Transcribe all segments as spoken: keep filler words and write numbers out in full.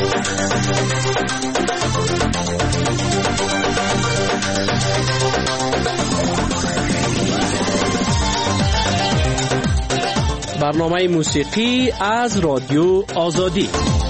برنامه موسیقی از رادیو آزادی.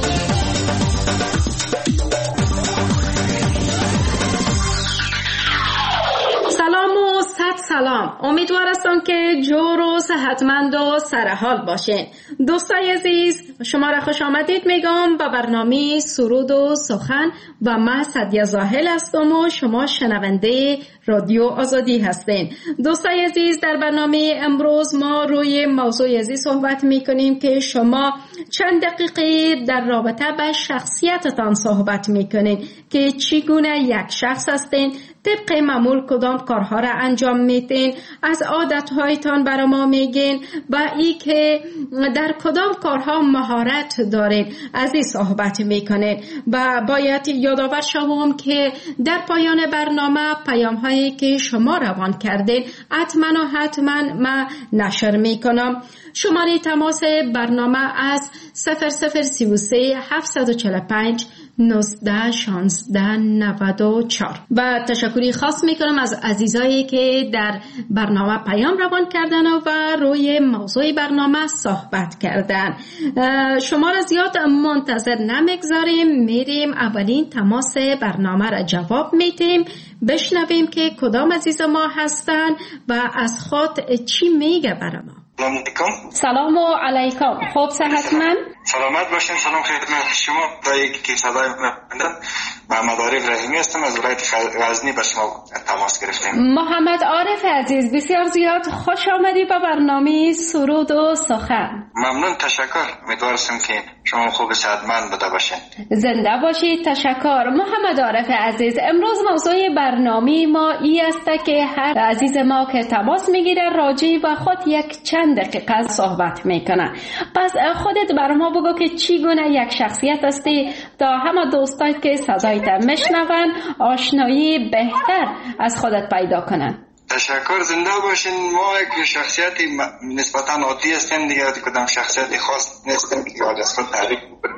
سلام و صد سلام. امیدوار هستم که جور و صحتمند و سرحال باشین. دوستای عزیز، شما را خوش آمدید میگم به برنامه سرود و سخن و من سعدیه زاهل هستم و شما شنونده رادیو آزادی هستین. دوستای عزیز، در برنامه امروز ما روی موضوع عزیز صحبت میکنیم که شما چند دقیقه در رابطه به شخصیتتان صحبت میکنین که چگونه یک شخص هستین، طبق معمول کدام کارها را انجام میتین، از عادتهایتان برای ما میگین و ای که در کدام کارها مهارت دارین از این صحبت میکنین. و باید یادآور شوم که در پایان برنامه پیام هایی که شما روان کردین حتما و حتما من نشر میکنم. شماره تماس برنامه از صفر صفر سی و سه هفتصد و چهل و پنج نوزده شانزده نود و چهار. و تشکری خاص میکنم از عزیزایی که در برنامه پیام روان کردن و روی موضوع برنامه صحبت کردن. شما را زیاد منتظر نمیگذاریم، میریم اولین تماس برنامه را جواب میدیم، بشنویم که کدام عزیز ما هستن و از خود چی میگه برای ما. سلام علیکم. سلام علیکم. خوب صحتمند؟ سلامت باشین. سلام خدمت شما. دایی که صدای من محمد عارف رحیمی هستم، از ولایت غزنی به شما تماس گرفتیم. محمد عارف عزیز، بسیار زیاد خوش آمدی به برنامه سرود و سخن. ممنون، تشکر. امیدوارم که شما خوب صحتمند بوده باشین. زنده باشید. تشکر. محمد عارف عزیز، امروز موضوع برنامه ما ای است که هر عزیز ما که تماس میگیره راجع به خود یک چند دقیقه صحبت میکنه. پس خودت برای ما بگو که چگونه یک شخصیت هستی تا همه دوستایی که صدایت میشنون آشنایی بهتر از خودت پیدا کنن. تشکر. زنده باشین. ما یک شخصیتی نسبتا عادی هستیم دیگه، کدام شخصیت خاص نیستیم که از خود تعریف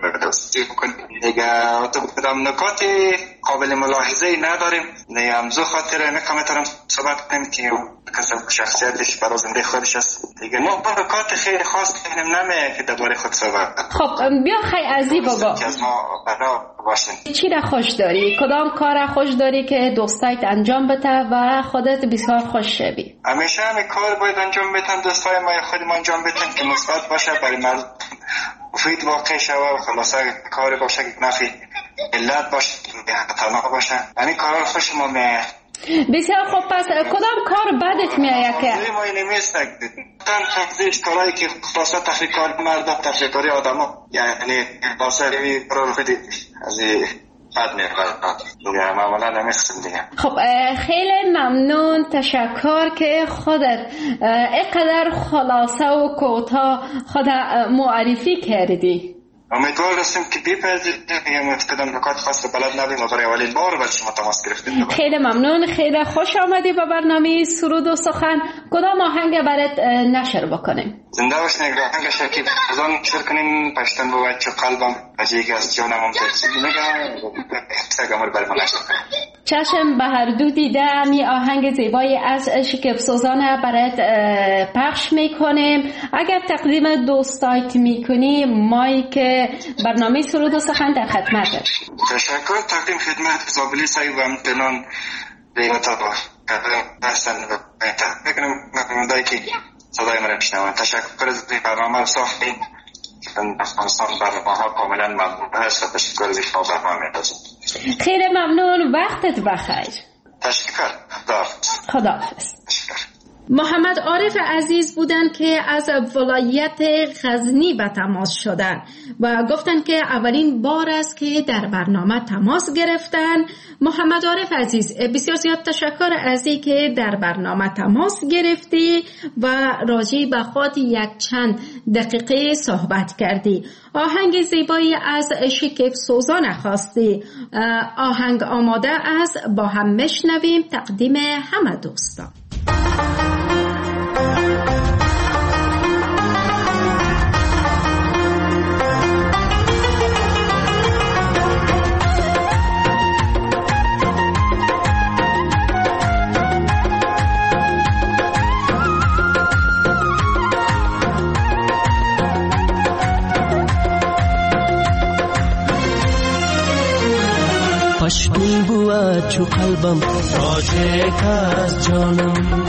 بکنیم دیگه. تو کدام نکات قابل ملاحظه نداریم نه، همزو خاطر نمیتونم صحبت کنیم که کسی شخصیتش برای زنده خودش است دیگه. ما با نکات خیلی خاص کنیم نمیه که درباره خود صحبت. خب بیا خیلی عزیز بابا که از ما برا باشین. چی را خوش داری؟ کدام کار را خوش داری که دوستایت انجام بده و خودت بسیار خوش شوی؟ همیشه همین کار باید انجام بدن دوستای ما، خودم انجام بدن که مثبت باشه، برای مردم مفید واقع شوه و خلاصه کار باشه که نفی علت باشه، خطرناک باشه. یعنی کارا خوش ما میه. بسیار خوب. پس کدام کار بدت میآید که ما نمیست تن تفضیل کارهایی که خلاصه تفریق کار مردم، تفریق کاری آدما، یعنی خلاصه کارا رو خیلی از بد میکنم معمولا نمیستم دیگه. خب خیلی ممنون، تشکر که خودت اینقدر خلاصه و کوتاه خود معرفی کردی. امیدوار هستیم که بپذیرید که متقدم نکات خاص بلد نبیم و برای اولین بار با شما تماس گرفتیم. خیلی ممنون، خیلی خوش آمدی به برنامه سرود و سخن. کدام آهنگ برات نشر بکنیم؟ زنده باشین. یک آهنگ شکیب ازان نشر کنیم، پشتن با بچه قلبم از از جانم هم ترسید میگم سگمر برای من نشر کنیم. چشم به هر دو دیدم. یه آهنگ زیبایی از شکیب سوزان برات پخش میکنیم. اگر تقدیم دوستایت میکنی مایی که برنامه سرود و سخن در خدمت. تشکر. تقدیم خدمت زابلی سعید و امتنان بیمتا با هستن و بکنم مقامدهایی که صدای من بشنون. تشکر از برنامه رو ساختیم. افغانستان برنامه ها کاملا ممنون هست. تشکر از شما برنامه میدازم. خیلی ممنون، وقتت بخیر. تشکر. خداحافظ. خداحافظ. تشکر. محمد عارف عزیز بودن که از ولایت غزنی به تماس شدن و گفتن که اولین بار است که در برنامه تماس گرفتن. محمد عارف عزیز، بسیار زیاد تشکر از این که در برنامه تماس گرفتی و راجع به خود یک چند دقیقه صحبت کردی. آهنگ زیبایی از شکیب سوزان خواستی. آهنگ آماده است، با هم بشنویم. تقدیم همه دوستان. بود چو قلبم تاجک از جانم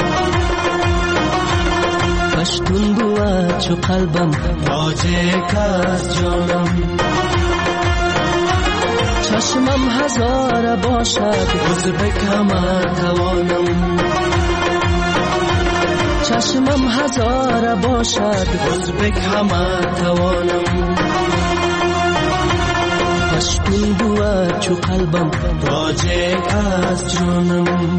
پشتون بود چو قلبم تاجک از جانم چشمم هزار باشد ازبک همه توانم چشمم هزار باشد ازبک همه توانم پشتون بود چو قلبم تاجک از جانم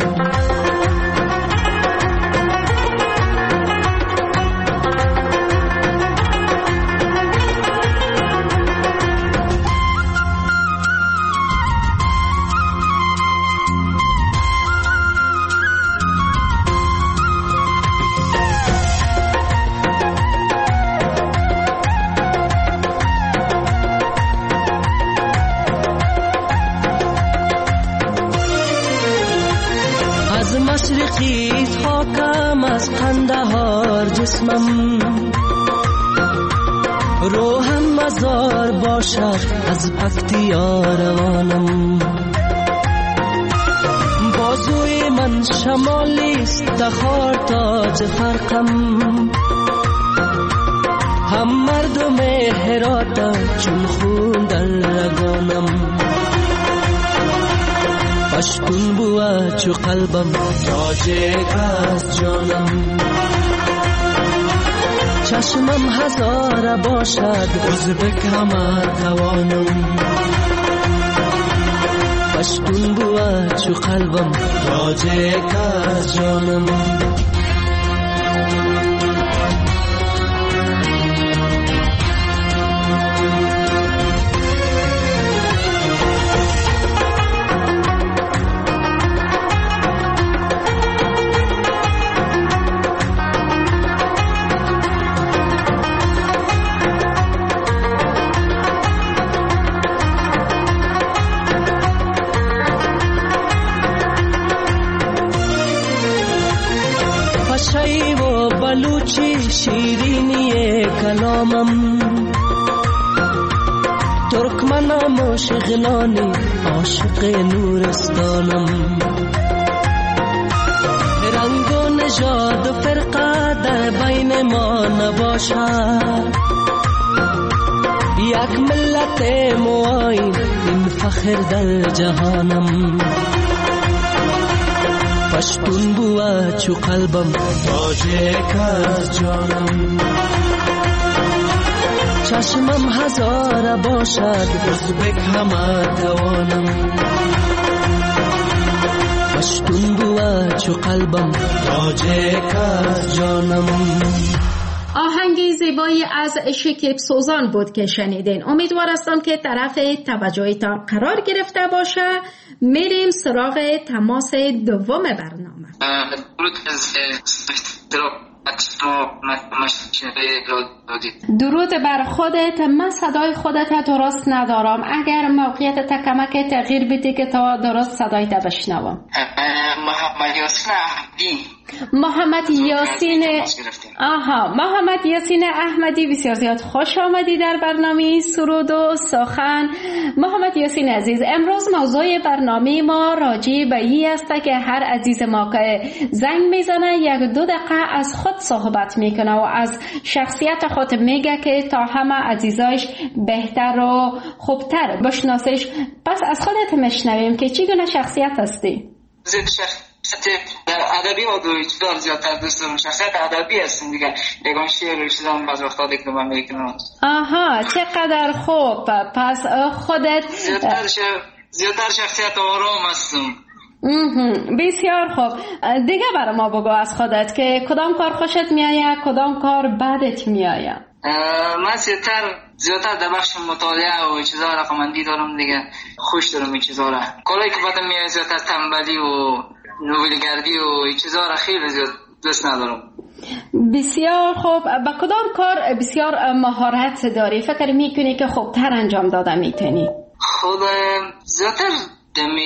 مشرقی خاکم از قندهار جسمم روحم مزار باشد از پکتیا روانم بازوی من شمالیست دخار تاج فرقم هم مردم هرات چون خون در رگانم پشتون بود چو قلبم تاجک از جانم چشمم هزار باشد ازبک همه توانم پشتون بود چو قلبم تاجک از جانم شی و بلوچی شیرینی کلامم ترکمنم و شغلانی عاشق نورستانم رنگ و نژاد و فرقه در بین ما نباشد یک ملت معاین این فخر در جهانم پشتون بود چو قلبم تاجک از جانم چشمم هزار باشد ازبک همه توانم پشتون بود چو قلبم تاجک از جانم آهنگی زیبایی از شکیب سوزان بود که شنیدین. امیدوار هستم که طرف توجهتان قرار گرفته باشه. میریم سراغ تماس دوم برنامه. درود بر خودت. من صدای خودت درست ندارم. اگر موقعیت تکمک تغییر بدی که تا درست صدایت بشنوم. محمد یاسین احمدی. محمد یاسین آها محمد یاسین احمدی، بسیار زیاد خوش آمدی در برنامه سرود و سخن. محمد یاسین عزیز، امروز موضوع برنامه ما راجع به این است که هر عزیز ما که زنگ میزنه یک دو دقیقه از خود صحبت میکنه و از شخصیت خود میگه که تا همه عزیزایش بهتر و خوبتر بشناسش. پس از خودت میشنویم که چی گونه شخصیت هستی؟ شخصیت ادبی و دوی چیزا زیادتر دوست دارم. شخصیت ادبی هستم دیگه. یگان شعر و چیزام بعض وقتا دیگه من میکنم. آها، چقدر خوب. پس خودت زیادتر ش... زیادتر شخصیت آرام هستم. بسیار خوب. دیگه برای ما بگو از خودت که کدام کار خوشت میآید، کدام کار بدت میآید. من زیادتر زیادتر در بخش مطالعه و چیزا رقمندی دارم دیگه. خوش دارم این چیزا را. کاری که بعدم میاد زیادتر تنبلی و نویلگردی و این چیزا را خیلی زیاد دوست ندارم. بسیار خوب. با کدام کار بسیار مهارت داری؟ فکر میکنی که خوبتر انجام داده میتونی؟ خود زیادتر دمی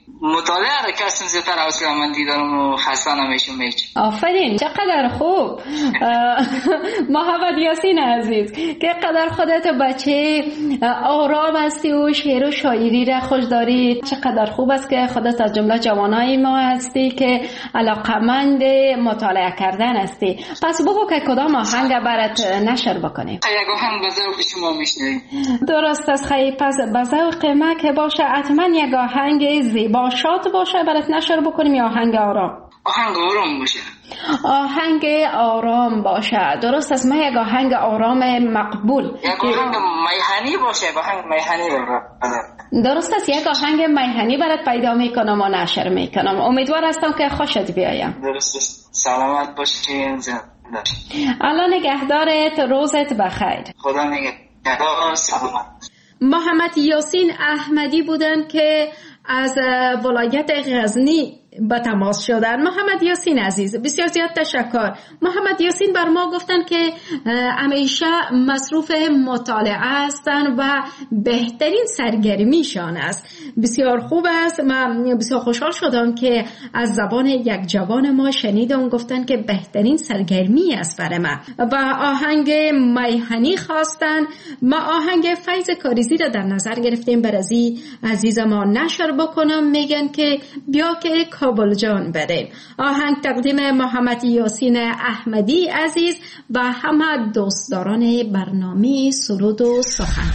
مطالعه را کسیم زیادتر حوصله‌مندی دارم و خسته نمیشم هیچ. آفرین، چقدر خوب. محمد یاسین عزیز که قدر خودت بچه آرام هستی و شعر و شاعری را خوش داری، چقدر خوب است که خودت از جمله جوانای ما هستی که علاقمند مطالعه کردن هستی. پس بگو که کدام آهنگ برات نشر بکنیم. یک آهنگ به ذوق شما میشنویم. درست است خیلی. پس به ذوق ما که باشه حتما یک آهنگ زیبا شاد باشه برات نشر بکنیم یا آهنگ آرام؟ آهنگ آرام باشه. آهنگ آرام باشه. درست است. ما یک آهنگ آرام مقبول، یک آهنگ میهنی باشه. یک آهنگ میهنی باشه. درست است. یک آهنگ میهنی برات پیدا میکنم و نشر میکنم. امیدوار هستم که خوشت بیایم. درست است. سلامت باشین. الله نگهدارت. روزت بخیر. خدا نگهدار. سلامت. محمد یاسین احمدی بودن که از ولایت غزنی با تماس شدن. محمد یاسین عزیز بسیار زیاد تشکر. محمد یاسین بر ما گفتن که همیشه مصروف مطالعه هستن و بهترین سرگرمیشان است. بسیار خوب است. من بسیار خوشحال شدم که از زبان یک جوان ما شنیدم گفتن که بهترین سرگرمی است برای من و آهنگ میهنی خواستن. ما آهنگ فیض کاریزی را در نظر گرفتیم برای عزیز ما نشر بکنم. میگن که بیا که کابل جان بریم. آهنگ تقدیم محمد یاسین احمدی عزیز و همه دوستداران برنامه سرود و سخن.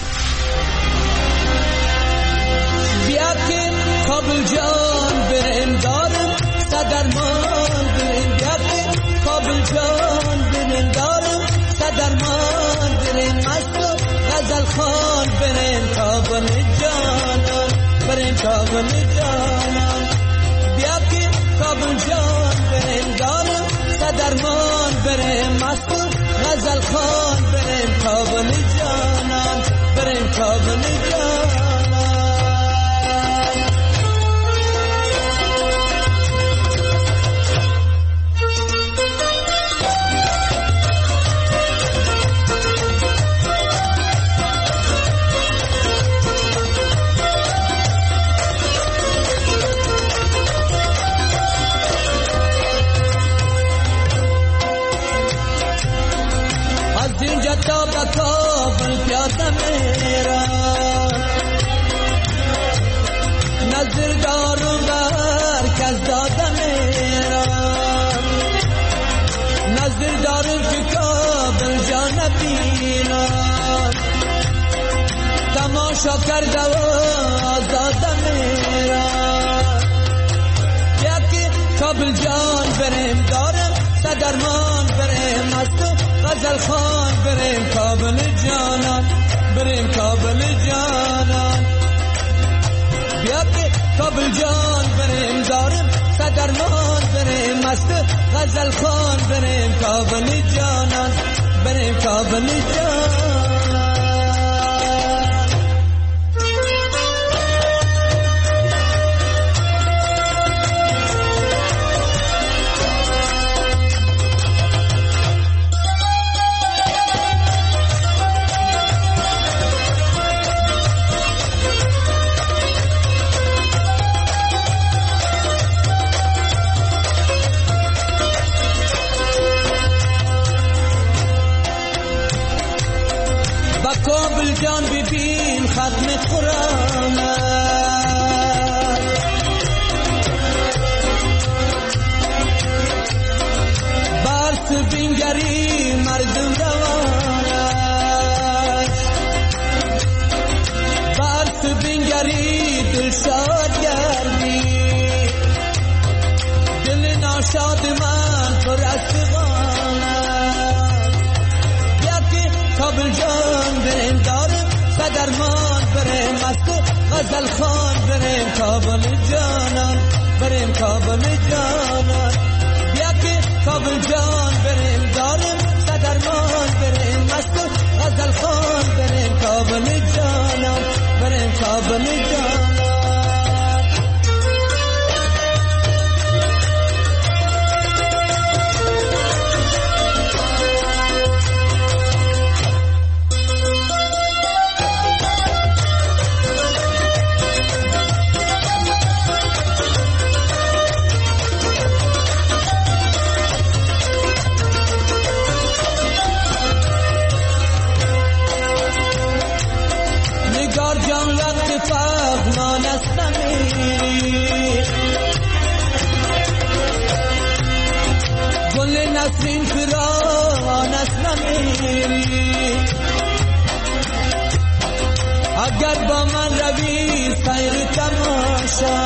بیا که کابل جان بریم دارم صدرمان بریم. بیا که کابل جان بریم دارم صدرمان بریم. مست و غزل خان بریم کابل جانان بریم کابل جانان. کابل جان بریم دارم صدرمان بریم. مست و غزل خان بریم کابل جانان بریم کابل جانان. تا به کابل پیاده میرم، نظر دارم بر کس داده میرم. نظر دارم که کابل جان بینم، تماشا کرده و آزاده میرم. یکی کابل جان بریم دارم صدرمان بریم. مست غزل خان بریم کابل جانان بریم کابل جانان. بیا که کابل جان بریم دارم صدرمان بریم. مست غزل خان بریم کابل جانان بریم کابل جانان. کابل جان ببین ختم قرآن برس بینگری مردم روان برس بینگری دل شاد گردی دل ناشاد من پر از فغان. یکی کابل جان بریم دارم صدرمان بریم. مست غزل خان بریم کابل جانان بریم کابل جانان. بیا که کابل جان بریم دارم صدرمان بریم. مست غزل خان بریم کابل جانان بریم کابل جانان. جان وقت فهمان است نمیری گل نسرین فراوان است نمیری اگر با من روی سیر تماشا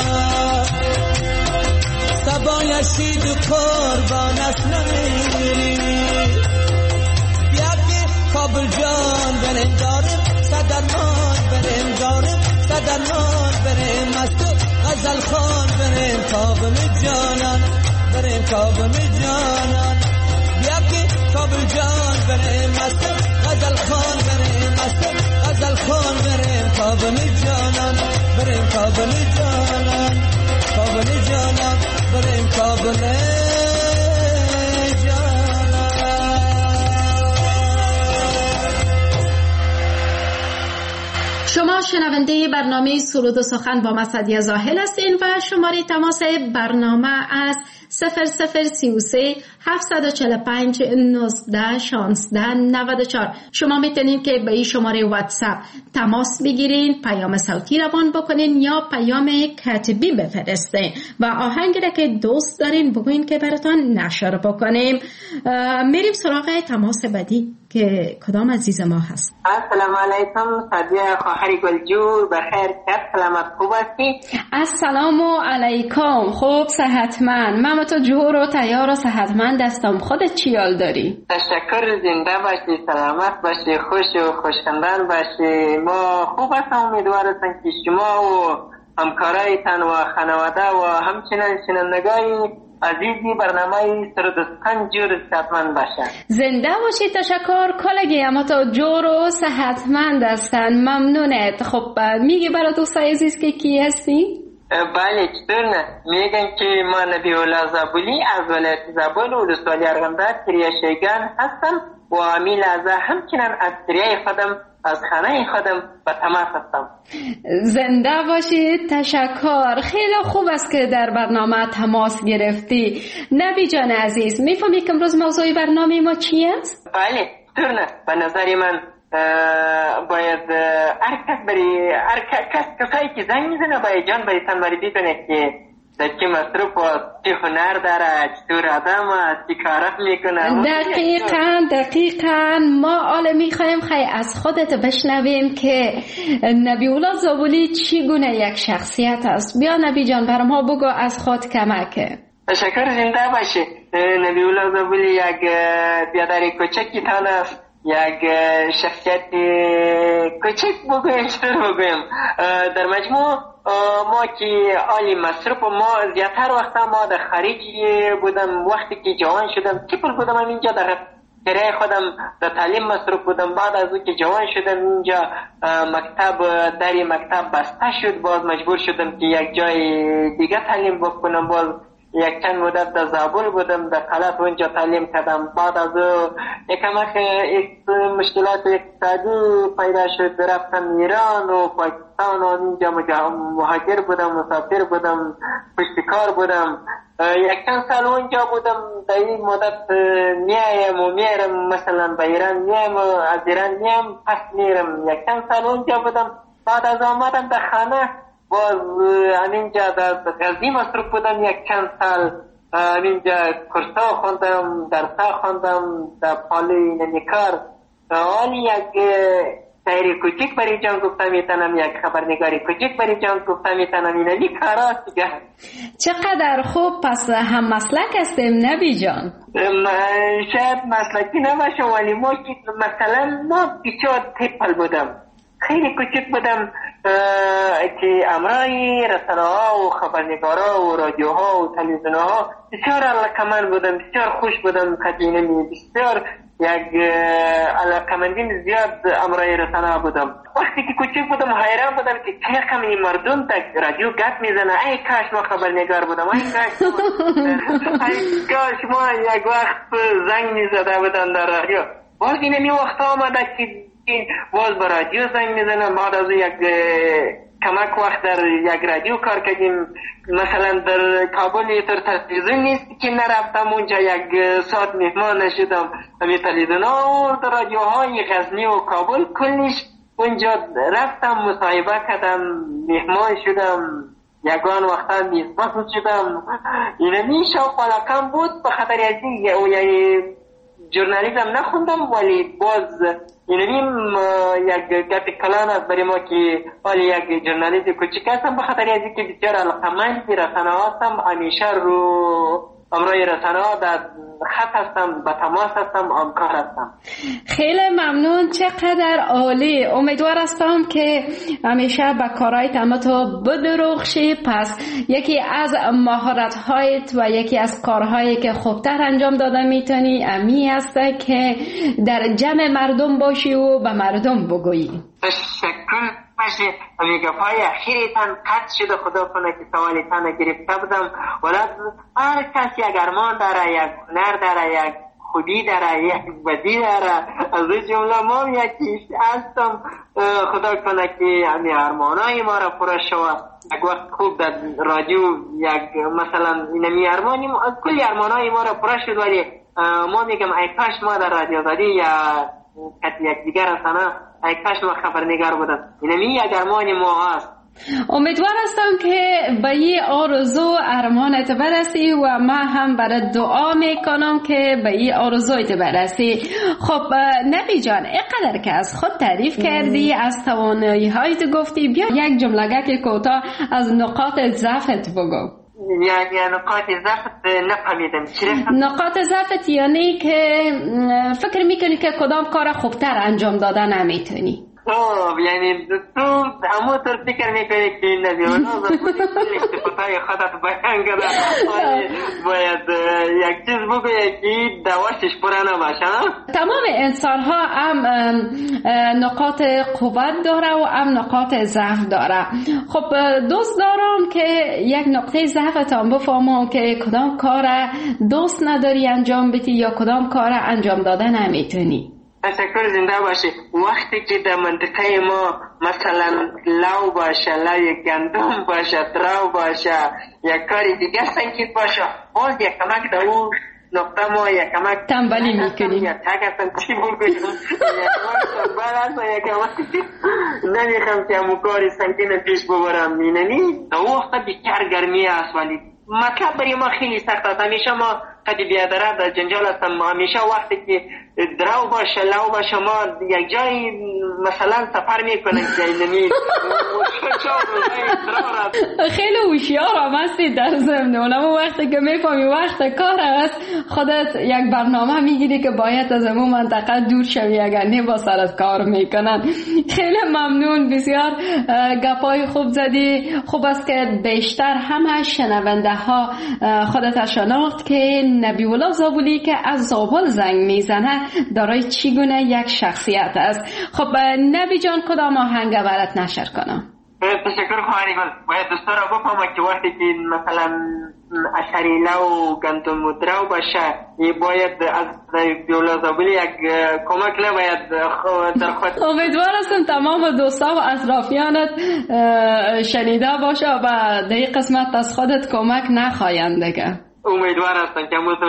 سبا یشید قربان است نمیری بیا که کابل جان بریم داریم صدرمان بریم داریم صدرمان بریم از تو غزل خان بریم کابل جانان بریم کابل جانان بیا که کابل جان بریم از تو غزل خان بریم از تو غزل خان بریم کابل جانان بریم کابل جانان کابل جانان بریم کابل شما شنونده برنامه سرود و سخن با مسعدی زاهل هستین و شماره تماس برنامه از صفر صفر سی و سه هفت چهار پنج نوزده شانزده نود و چهار. شما میتونین که به این شماره واتساپ تماس بگیرین، پیام صوتی روان بکنین یا پیام کتبی بفرستین و آهنگی را که دوست دارین بگوین که براتان نشر بکنیم. میریم سراغ تماس بعدی که کدام عزیز ما هست. السلام علیکم صدیه خواهر گلجور، بخیر شب، سلامت خوب هستی؟ السلام علیکم، خوب صحتمند. من تو جور و تیار و صحتمند هستم. خودت چی حال داری؟ تشکر، زنده باشی، سلامت باشی، خوش و خوشخندان باشی. ما خوب هستم، امیدوارم که شما و همکارایتان و خانواده و همچنین شنوندگان عزیزی برنامه سرود و سخن جور صحتمند باشن. زنده باشی. تشکر کلگی، اما تو جور و صحتمند هستن. ممنونت. خب میگی برای دوستای عزیز که کی هستی؟ بله، چطور نه؟ میگن که ما نبی الله زابلی از ولایت زابل و ولسوالی ارغنداب کریه شیگان هستم و امیل از همچنین از کریه خودم از خانه خودم به تماس هستم. زنده باشید. تشکر. خیلی خوب است که در برنامه تماس گرفتی. نبی جان عزیز، میفهمی که امروز موضوع برنامه ما چی است؟ بله، چطور نه؟ به نظر من باید هر کس بری هر کس کسایی که زنگ میزنه باید جان باید تنوری بدونه که در چه مصروف و چه هنر داره، چطور آدم است، چه کارات میکنه. دقیقاً دقیقاً ما حالا میخوایم خیلی از خودت بشنویم که نبی الله زابلی چگونه یک شخصیت است. بیا نبی جان بر ما بگو از خود کمک. تشکر، زنده باشی. نبی الله زابلی یک بیادر کوچکی تان است، یک شخصیت کوچک بگویم چطور بگویم. در مجموع ما که آلی مصروف ما زیادتر وقتا ما در خارج بودم. وقتی که جوان شدم تیپل بودم اینجا در کرای خودم در تعلیم مصروف بودم. بعد از اون که جوان شدم اینجا مکتب دری مکتب بسته شد، باز مجبور شدم که یک جای دیگه تعلیم بکنم. باز یک چند مدت در زابل بودم، در قلعه اونجا تعلیم کردم. بعد از یکم مشکلات اقتصادی پیدا شد، رفتم ایران و پاکستان و اینجا مهاجر بودم، مسافر بودم، پشت کار بودم. یک چند سال اونجا بودم. در این مدت میایم و میرم، مثلا به ایران میایم، از ایران میام پس میرم. یک چند سال اونجا بودم. بعد از آمدم در خانه باز همینجا در غزنی مصروف بودم یک چند سال. همینجا کورسا خوندم، درسا خوندم در پالی نمیکار. حالی یک شاعری کوچک برای جان گفتم میتونم، یک خبرنگاری کوچک برای جان گفتم میتونم. این همی کارات دیگه. چقدر خوب. پس هم مسلک هستیم نبی جان. شاید مسلکی نباشم ولی ما مثلا ما بسیار تیپل بودم، خیلی کوچک بودم که امرای رسانه ها و خبرنگارا و رادیوها و تلویزیون ها بسیار علاقمند بودم، بسیار خوش بودم. قدینمی بسیار یک علاقمندی زیاد امرای رسانه ها بودم. وقتی که کوچک بودم حیران بودم که چه رقم این مردم تا رادیو گپ میزنه. ای کاش ما خبرنگار بودم، ای کاش ای کاش ما یک وقت زنگ میزده بودن در رادیو. باز اینمی وقت آمده که باز با رادیو زنگ میزنم. بعد از یک کمک وقت در یک رادیو کار کردیم. مثلا در کابل تر تلویزیون نیست که نرفتم اونجا یک ساعت مهمان نشدم. همین تلویزیون ها و در رادیوهای غزنی و کابل کلش اونجا رفتم مصاحبه کردم، مهمان شدم، یگان وقتا میزبان شدم. اینمی شوق علاقم بود به خاطر از این، یعنی ژورنالیسم نخوندم ولی باز اینمی یک گپ کلان است برای ما که ولی یک ژورنالیست کوچیک هستم، به خاطر از این که بسیار علاقمند به رسانه هستم. همیشه رو امروی رسانه ها در خط هستم، به تماس هستم، همکار هستم. خیلی ممنون، چقدر عالی. امیدوار هستم که همیشه به کارهایت اما تو بدرخشی. پس یکی از مهارت هایت و یکی از کارهایی که خوبتر انجام داده میتونی امی است که در جمع مردم باشی و به مردم بگویی. تشکر باشه. امیگه پای اخیریتان قطع شده، خدا کنه که سوالیتان گرفته بودم. ولد هر کس یک ارمان داره، یک هنر داره، یک خودی داره، یک بدی داره. از این جمله ما یکیش هستم. خدا کنه که همی ارمانای ما را پورا شود. یک وقت خوب در رادیو یک مثلا اینمی ارمانی از کلی ارمانای ما را پورا شد، ولی ما میگم ای کاش ما در رادیو زادی یا کتی یک دیگر رسانه ای کاش ما خبرنگار بودم. اینمی یک ارمان ما هست. امیدوار هستم که به این آرزو ارمانت برسی و من هم برای دعا میکنم که به این آرزویت برسی. خب نبی جان، اینقدر که از خود تعریف کردی، از توانایی هایت گفتی، بیا یک جملگه کوتاه از نقاط ضعفت بگو. یعنی نقاط ضعفت نفهمیدم چی؟ نقاط ضعفت یعنی که فکر میکنی که کدام کار خوبتر انجام دادن نمیتونی. خب یعنی تو همون طور فکر میکنی که این نبی اونا زبونی صفتای خودت بیان کرده، باید یک چیز بگوی که دواشش پره نباشه. تمام انسان ها هم نقاط قوت داره و هم نقاط ضعف داره. خب دوست دارم که یک نقطه ضعفت هم بفهمم که کدام کار دوست نداری انجام بدی یا کدام کار انجام داده نمیتونی. تشکر، زنده باشه. وقتی که در منطقه ما مثلا لو باشه، لو گندم باشه، درو باشه، یک کاری دیگه سنگید باشه، باز یک کمک در اون نقطه ما یک کمک تنبلی میکنیم. یا تک هستم چی بگویم، یک کمک تنبل هستم، یک کمک نمیخوام که همون کاری سنگین پیش ببرم. اینمی در وقت بیکار گرمی است، ولی مطلب برای ما خیلی سخت است. همیشه ما قدی بیادره در جنجال هستم. همیشه وقتی که درو باشه، لو باشه، ما یک جایی مثلا سفر میکنیم که اینمی خیلی هوشیار هم هستی در ضمن. اونم وقتی که میفهمی وقت کار است، خودت یک برنامه میگیری که باید از همون منطقه دور شوی اگر نه با سرت کار میکنن. خیلی ممنون، بسیار گپای خوب زدی. خوب است که بیشتر همه شنونده ها خودت شناخت که نبی الله زابلی که از زابل زنگ میزنه دارای چیگونه یک شخصیت است. خب نبی جان، کدام آهنگ برات نشر کنم؟ تشکر خواهری گل. باید دوستا را بفهمم که وقتی که مثلا اشاریله و گندم و درو باشه، باید از نبی الله زابلی یک کمک نباید در خود. امیدوار هستم تمام دوستا و اطرافیانت شنیده باشه و در این قسمت از خودت کمک نخواهند دیگه. امیدوار هستم که همونطور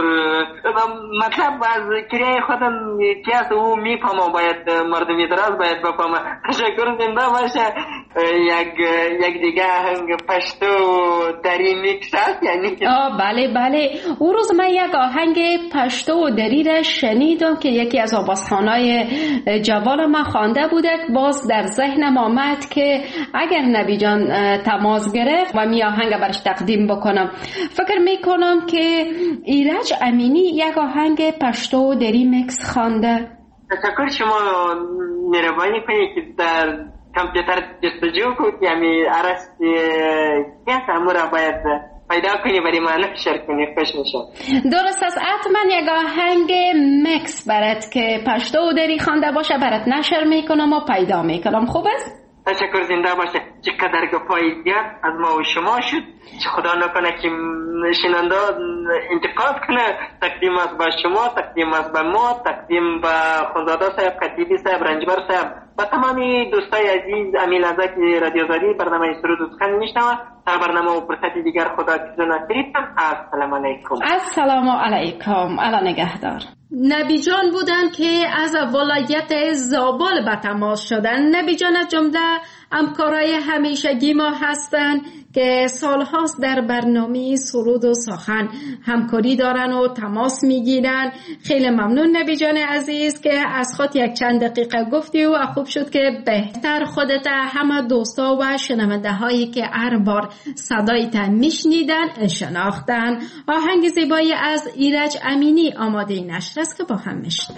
مطلب از کریه خودم چی هست او میفهمم، باید مردمی دراز باید بفهمم. تشکر، زنده باشه. یک یک دیگه آهنگ پشتو دری میکس هست یعنی؟ آه بله بله، او روز من یک آهنگ پشتو و دری را شنیدم که یکی از آوازخوانای جوان ما خوانده بوده. باز در ذهنم آمد که اگر نبی جان تماس گرفت و می آهنگ برش تقدیم بکنم. فکر میکنم که ایرج امینی یک آهنگ پشتو و دری میکس خوانده. تشکر، شما مهربانی کنید که در کامپیوتر جستجو کنید، یعنی عرص کیس همون را باید پیدا کنی برای ما نشر کنی، خوش میشه. درست است، حتما یک آهنگ میکس برات که پشتو و دری خوانده باشه برات نشر میکنم و پیدا میکنم. خوب است؟ تشکر، زنده باشه. چقدر گپای زیاد از ما و شما شد، چه خدا نکنه که شنونده انتقاد کنه. تقدیم است به شما، تقدیم است به ما، تقدیم به خانزاده صاحب، خطیبی صاحب، رنجبر صاحب و تمامی دوستای عزیز امیل ازا که رادیو زادی برنامه سرود و سخن میشنوه. تا برنامه و فرصتی دیگر خدا چیزو نصیب کن. السلام علیکم. السلام علیکم. الا نگهدار. نبی جان بودند که از ولایت زابل به تماس شدند. نبی جان از جمله همکارای همیشگی ما هستند که سالهاست در برنامه سرود و سخن همکاری دارن و تماس میگیرن. خیلی ممنون نبی جان عزیز که از خود یک چند دقیقه گفتی و خوب شد که بهتر خودت همه دوستا و شنونده هایی که هر بار صدایت میشنیدن شناختن. آهنگ زیبایی از ایرج امینی آماده نشر است که با هم میشنویم.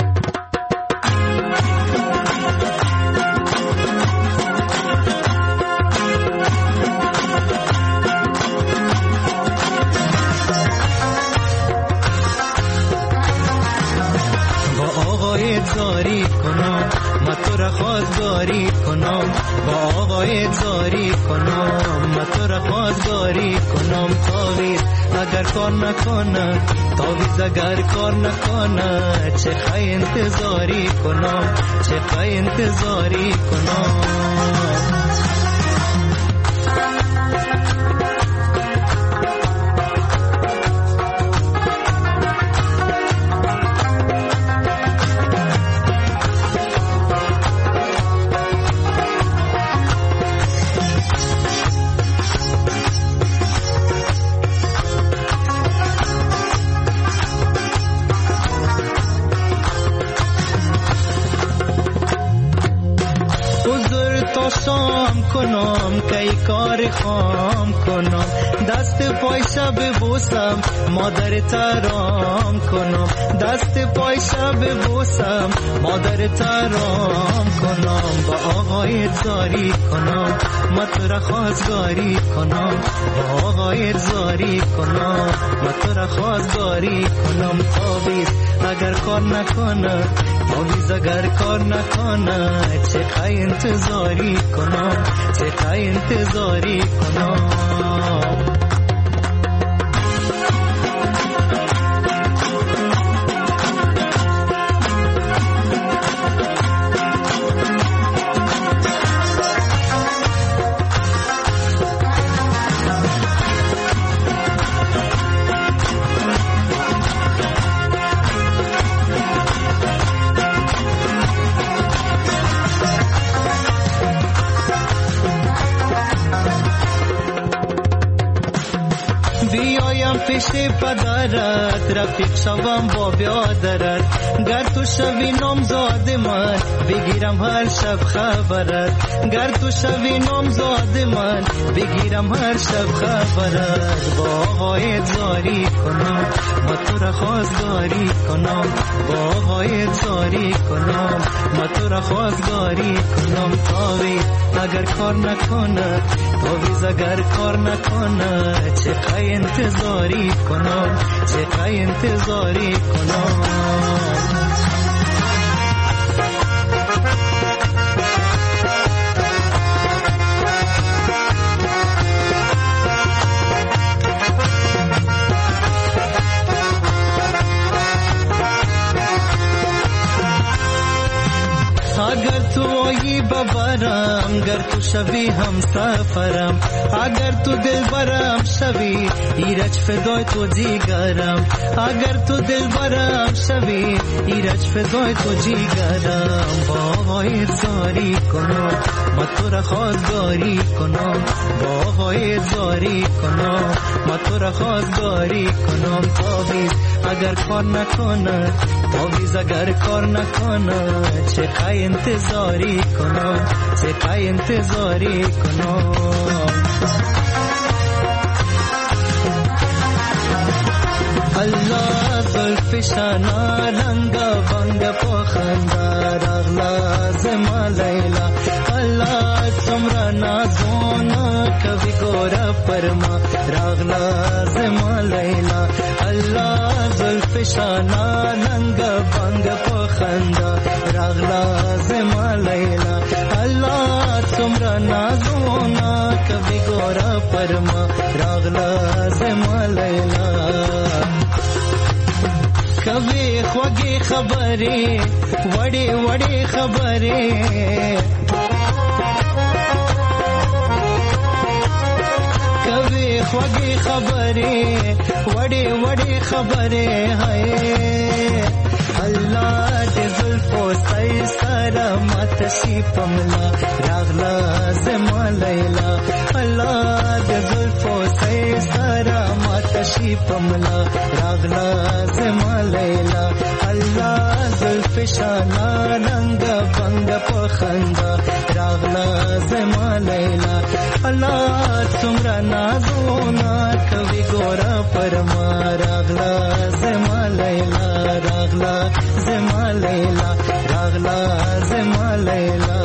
زاری کنم ما تو را خواستگاری کنم، با آقای زاری کنم ما تو را خواستگاری کنم. تاویز اگر کار نکنه، تاویز اگر کار نکنه، چه خواهی انتظاری کنم، چه خواهی انتظاری کنم. شام کنم که کار خام کنم، دست پای شب بوسم مادر ترام کنم، دست پای شب بوسم مادر ترام کنم. با آقای زاری کنم ما تو را خواستگاری کنم، با آقای زاری کنم ما تو را خواستگاری کنم. تاویز اگر کار نکنه، تاویز اگر کار نکنه، چه خواهی انتظاری کنم، چه خواهی انتظاری کنم. پیش پدرت رفیق شوم با بیادرت، گر تو شوی نامزاد من بگیرم هر شب خبرت، گر تو شوی نامزاد من بگیرم هر شب خبرت. با آقای زاری کنم ما تو را خواستگاری کنم، با آقای زاری کنم ما تو را خواستگاری کنم. تاویز اگر کار نکنه، تاویز اگر کار نکنه، چه خواهی انتظاری کنم، چه خواهی انتظاری کنم. اگر تو آیی ببرم، گر تو شوی هم سفرم، اگر تو دل برم شوی ایرج فدای تو جیگرم، اگر تو دل برم شوی ایرج فدای تو جیگرم. با آقای زاری کنم ما تو را خواستگاری کنم، با آقای زاری کنم ما تو را خواستگاری کنم. تاویز اگر کار نکنه، تاویز اگر کار نکنه، چه خواهی انتظاری کنم، چه خواهی انتظاری کنم. الله زلفشانا رنگا بنگ پخندا رغلا زما لیلا، الله تمرا نازونا کبھی گورا پرما رغلا زما لیلا. الله زلفشانا رنگا بنگ پخندا رغلا زما لیلا، الله تمرا نازونا کبھی گورا پرما رغلا زما لیلا. کبھی خوږی خبرې وړې وړې خبرې، کبھی خوږې خبرې وړې وړې خبرې هاي الله دې زلفو سای سره ماته شي پملا راغلا زما لیلا الله دې زلفو سای سره ماته شي پملا راغلا زما لیلا الله زلف شانا رنگ بنگ پخندا راغلا زما لیلا الله څومره نازونه کوي ګورا پرما راغلا زما لیلا راغلا زما لیلا راغلا زما لیلا.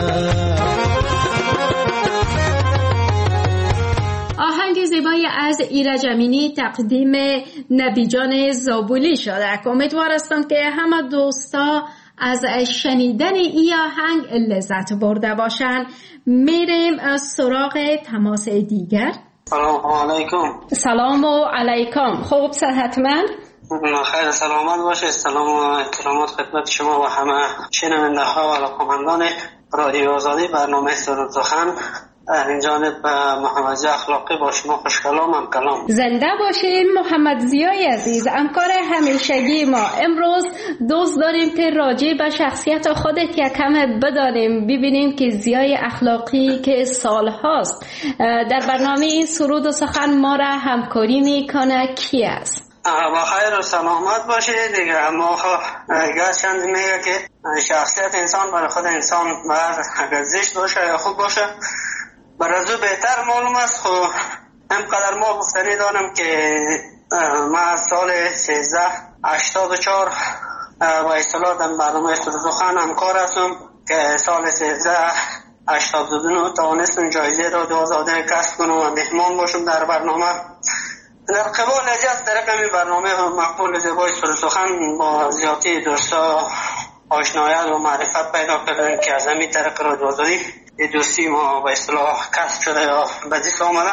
آهنگ زیبایی از ایرج امینی تقدیم نبی جان زابولی شده. امیدوار هستم که همه دوستا از شنیدن این آهنگ لذت برده باشن. میریم سراغ تماس دیگر. سلام علیکم. سلام علیکم. خوب صحتمند؟ خیر سلامت باشه. سلام و احترامات خدمت شما و همه شنونده ها و علاقه‌مندان رادیو آزادی. برنامه سرود سخن این جانب محمد ضیا اخلاقی با شما خوش کلامم. کلام زنده باشین محمد ضیای عزیز، همکار همیشگی ما. امروز دوست داریم که راجع به شخصیت خودت یک کم بدانیم، ببینیم که ضیای اخلاقی که سال هاست در برنامه این سرود و سخن ما را همکاری میکنه کی است؟ با خیر و سلامت باشه دیگه. اما گرچند میگه که شخصیت انسان برای خود انسان باید اگر زشت باشه یا خوب باشه برای او بهتر معلوم است. خب همقدر ما گفتنی دارم که من از سال سیزده هشتاد و چهار با اصطلاح در برنامه سرود سخن همکار هستم که سال سیزده هشتاد و دو توانستم جایزه رادیو آزادی کسب کنم و مهمان باشم در برنامه. در قبال اجازه در کمی برنامه مقبول زیبای سرود سخن با زیادی دوستا آشنایت و معرفت پیدا کردن که از همین طریق رادیو آزادی دوستی ما به اصطلاح کسب شده یا به دست آمده.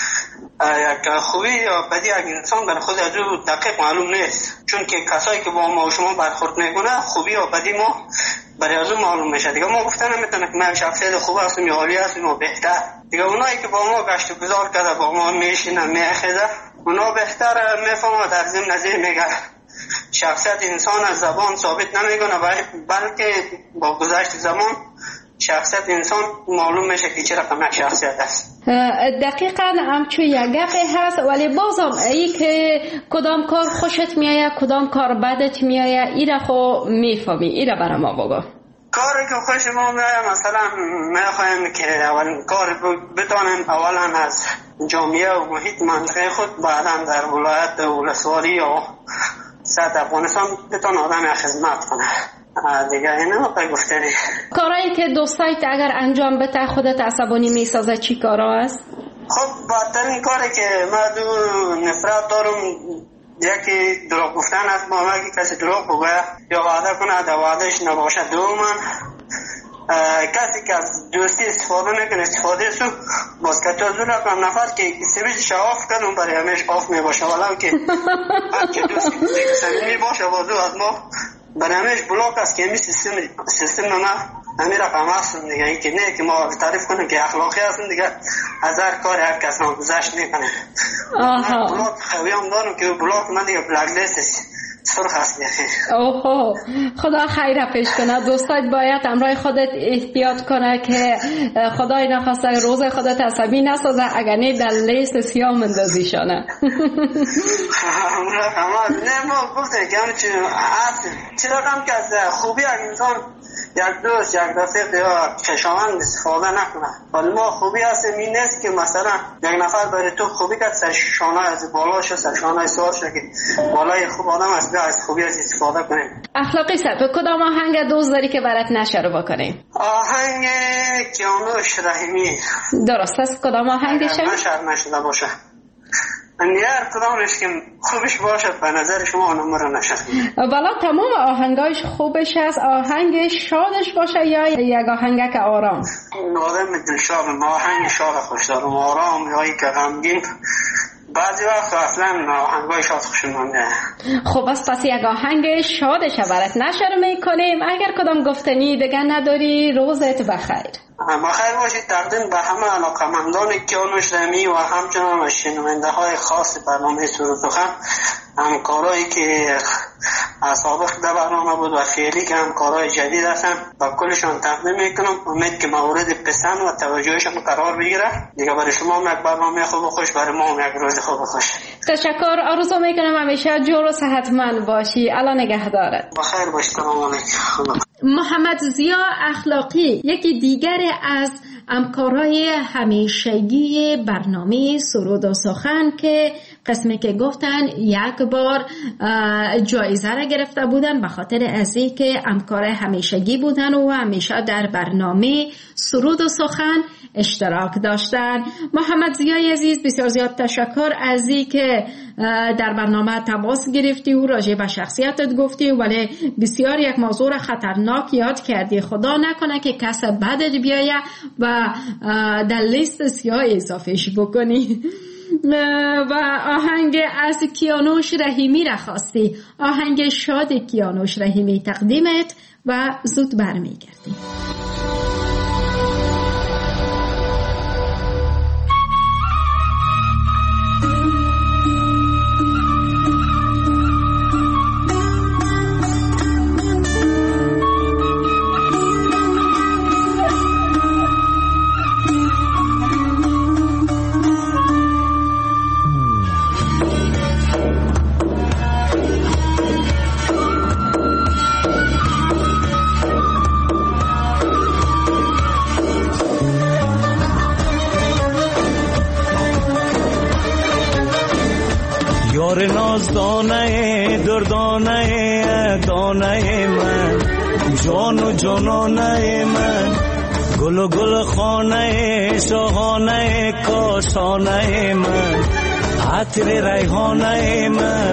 یک خوبی یا بدی یک انسان برای خود از او دقیق معلوم نیست، چون که کسایی که با ما و شما برخورد میکنه خوبی یا بدی ما برای از او معلوم میشه دیگه. ما گفتن نمیتونه که من شخصیت خوب هستم یا عالی هستم یا بهتر دیگه. اونایی که با ما گشت و گذار کرده با ما میشینه میخیزه اونا بهتر میفهمه. در ضمن نظیر میگه شخصیت انسان از زبان ثابت نمیکنه بلکه با گذشت زمان شخصیت انسان معلوم میشه که چه رقم یک شخصیت است. دقیقاً همچون یک گپی هست، ولی بازم ای که کدام کار خوشت میآید کدام کار بدت میآید ایره خو میفهمی. ایره برای ما بگو. کاری که خوش ما میآید مثلا میخوایم که اولین کار بتانیم اولا از جامعه و محیط منطقه خود، بعدا در ولایت ولسوالی یا سطح افغانستان بتان آدم خدمت کنه دیگه. اینه ما گفتنی کارهایی که دوستایت اگر انجام بده خودت عصبانی میسازه چی کارا است؟ خب بدترین کاری که من دو نفرت دارم یکی دروغ گفتن است. با من کسی دروغ بگه یا وعده کنه در وعدهش نباشه. دوما کسی که از دوستی استفاده میکنه استفاده سو باز که تو زور رقم نفر که سویچش آف کنم برای همیش آف میباشه، ولو که هرچه دوستی سمیمی باشه بازو از ما برای همیش بلاک است که همی سیستم سیستم ما همی رقم هستم دیگه. این که نه که ما تعریف کنیم که اخلاقی هستم دیگه، از هر کار هر کس ما گذشت میکنه. بلاک خوی هم دارم که بلاک من دیگه بلاک لیست سرخ هست دیگه. اوه خدا خیر پیش کنه. دوستات باید امرای خودت احتیاط کنه که خدای نخواسته روز خودت عصبی نسازه اگر نه در لیست سیاه مندازیشانه. نه ما گفته که همه چی رقم که از خوبی انسان یک دوست یک رفیق یا کشاوند استفاده نکنه. ولی ما خوبی هستیم این نیست که مثلا یک نفر برای تو خوبی کرد سر شانه از بالا شد سر شانه سوار شد که بالای خوب آدم است از خوبی از استفاده کنیم. اخلاقی سر کدام آهنگ دوست داری که برات نشر بکنیم؟ آهنگ کیانوش رحیمی. درست است. کدام آهنگشه؟ نشر نشده باشه هر کدامش که خوبش باشه به نظر شما نمره نشه. والا تمام آهنگاش خوبش هست. آهنگ شادش باشه یا یک آهنگ که آرام؟ آدم دلشاد. آهنگ شاد خوش دارم، آرام یا که غمگین بعضی وقت اصلا آهنگای شاد خوشم نمیاد. خب بس پس یک آهنگ شادش برات نشر میکنیم. اگر کدام گفتنی دیگه نداری روزت بخیر. بخیر باشید. تقدیم به همه علاقمندان کیانوش رحیمی و همچنان شنونده های خاص برنامه سرود سخن، همکارایی که سابق در برنامه بود و فعلی که همکارای جدید هستن، با کلشان تقدیم میکنم. امید که مورد پسند و توجهشان قرار بگیره. دیگه برای شما هم یک برنامه خوب و خوش، برای ما هم یک روز خوب و خوش. تشکر. آرزو میکنم همیشه جور و صحتمند باشی. الله نگهدارت. بخیر باشید. سلام علیکم. محمد ضیا اخلاقی یکی دیگر از همکارای همیشگی برنامه سرود و سخن که قسمی که گفتن یک بار جایزه را گرفته بودن به خاطر از اینکه همکار همیشگی بودن و همیشه در برنامه سرود و سخن اشتراک داشتن. محمد ضیای عزیز بسیار زیاد تشکر از اینکه در برنامه تماس گرفتی و راجع به شخصیتت گفتی، ولی بسیار یک موضوع خطرناک یاد کردی. خدا نکنه که کس بدت بیایه و در لیست سیاه اضافهش بکنی. و آهنگ از کیانوش رحیمی را خواستی، آهنگ شاد کیانوش رحیمی تقدیمت و زود برمیگردی. یار نازدانه دردانه دانه من، جان و جانانه من، گل و گل خانه شاهانه کاشانه من، عطر ریحانه من.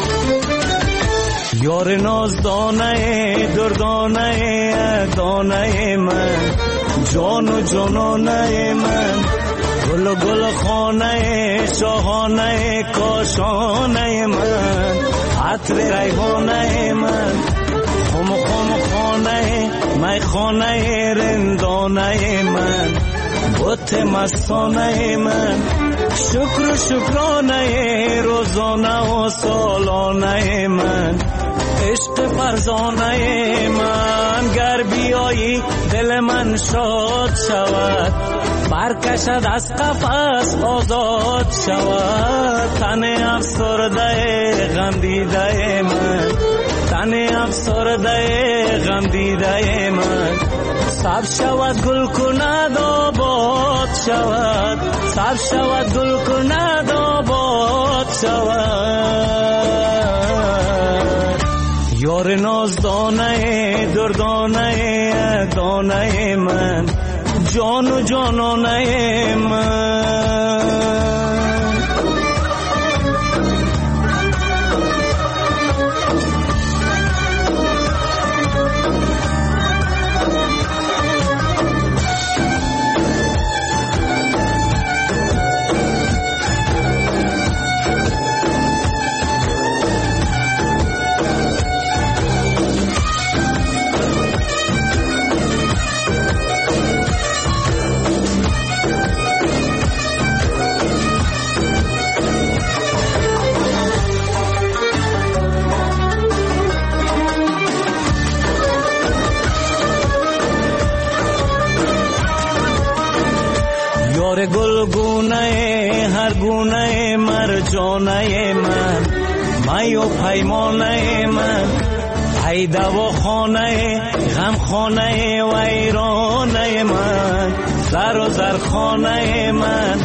یار نازدانه دردانه دانه من، جان و جانانه من، گل و گل خانه شاهانه کاشانه من، عطر ریحانه من، خم خم خانه می خانه رندانه من، بت مستانه من، شکر و شکرانه روزانه و سالانه من، عشق فرزانه من. گر بیایی دل من شاد شود، برکشد از قفس آزاد شود. تن افسرده غم دیده من، تن افسرده غم دیده من، سبز شود گل کند آباد شود، سبز شود گل کند آباد شود. یار نازدانه دردانه دانه من، جان و جانانه من. گلگونه هر گونه مرجانه من، می و پیمانه من، پیدا و خانه غم خانه و ایرانه من، زر و زرخانه من،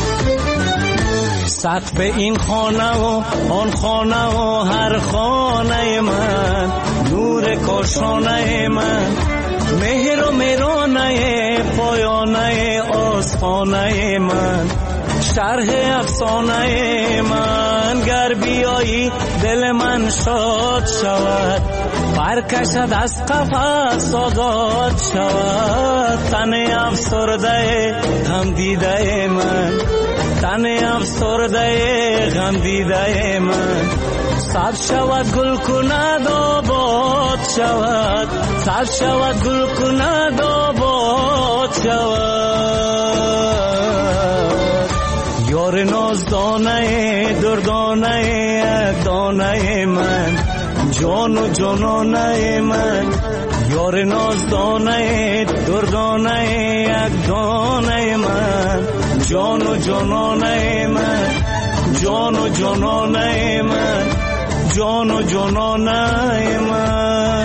سقف این خانه و آن خانه و هر خانه من، نور کاشانه من، مهر و مهرانه پایانه آستانه من، شرح افسانه من. گر بیایی دل من شاد شود، برکشد از قفس آزاد شود. تن افسرده غم دیده من، تن افسرده غم دیده من، سبز شود گل کند آباد شود، سبز شود گل کند آباد شود. یار نازدانه دردانه یک دانه من، جان و جانانه من. یار نازدانه دردانه یک دانه من، جان و جانانه من، جان و جانانه من، جان و جانانه من.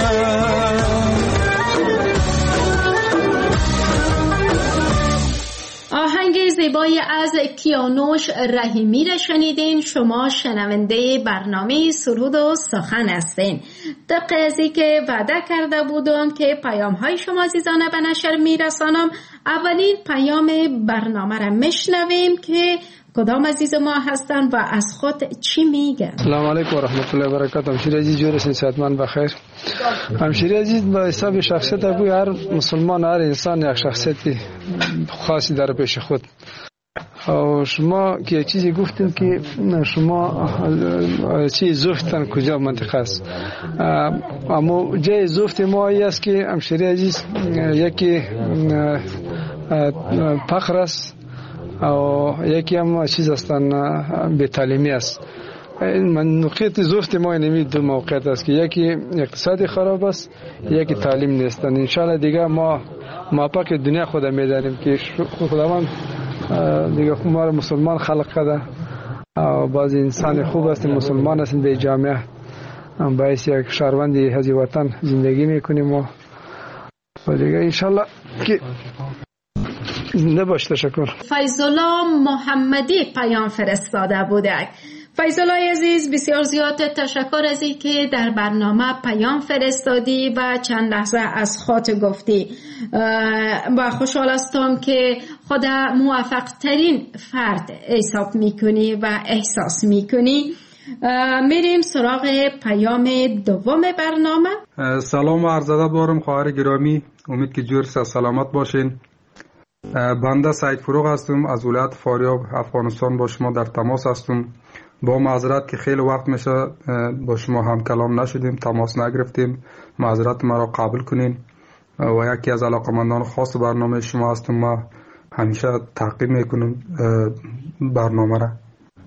آهنگ زیبای از کیانوش رحیمی را شنیدین. شما شنونده برنامه سرود و سخن هستین. طبق ازی که وعده کرده بودم که پیام های شما عزیزانه به نشر میرسانم، اولین پیام برنامه را میشنویم که کدام عزیز ما هستن و از خود چی میگن. سلام علیکم و رحمت الله و برکاته. همشیری عزیز جورسین، صحتمند بخیر. همشیری عزیز، با حساب شخصیت ابوی هر مسلمان، هر انسان یک شخصیتی خاصی داره پیش خود. و شما که یک چیزی گفتین که شما چی زفتن کجا منطقه است، اما جای زفت ما ای است که همشیری عزیز یکی فقر است و یکی هم چیز هستن به تعلیمی است. من نقطه زفت ما اینمی دو موقعیت است که یکی اقتصادی خراب است، یکی تعلیم نیستن. انشاءالله دیگه ما ما پاک دنیا خود میدانیم که خداوند دیگه ما رو مسلمان خلق کرده و بعض انسان خوب هستیم، مسلمان هستیم در جامعه، باعث یک شهروندی از وطن زندگی میکنیم و دیگه انشاءالله که نباش. تشکر. فیض‌الله محمدی پیام فرستاده بوده. فیض‌الله عزیز، بسیار زیاد تشکر از این که در برنامه پیام فرستادی و چند لحظه از خاط گفتی و خوشحال هستم که خود موفق ترین فرد حساب میکنی و احساس میکنی. میریم سراغ پیام دوم برنامه. سلام و عرض ادب دارم خواهر گرامی، امید که جور سلامت باشین. بنده سعید فروغ هستم از ولایت فاریاب افغانستان، با شما در تماس هستم. با معذرت که خیلی وقت میشه با شما هم کلام نشدیم، تماس نگرفتیم، معذرت ما را قبول کنین. و یکی از علاقمندان خاص برنامه شما هستم، ما همیشه تعقیب میکنم برنامه را.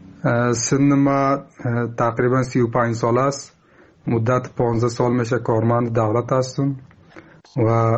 سن ما تقریبا سی و پنج سال است، مدت پانزده سال میشه کارمند دولت هستم و